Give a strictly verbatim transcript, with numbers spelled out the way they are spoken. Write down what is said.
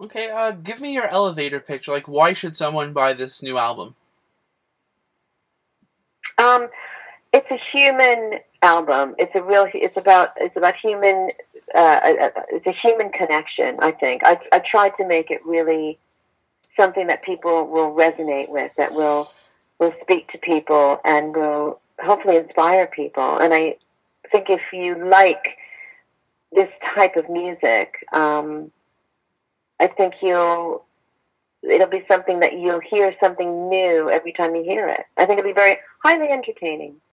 Okay, uh, give me your elevator pitch. Like, why should someone buy this new album? Um, it's a human album. It's a real. It's about. It's about human. Uh, it's a human connection. I think. I I tried to make it really something that people will resonate with. That will will speak to people and will hopefully inspire people. And I think if you like this type of music, um, I think you'll. It'll be something that you'll hear something new every time you hear it. I think it'll be very highly entertaining.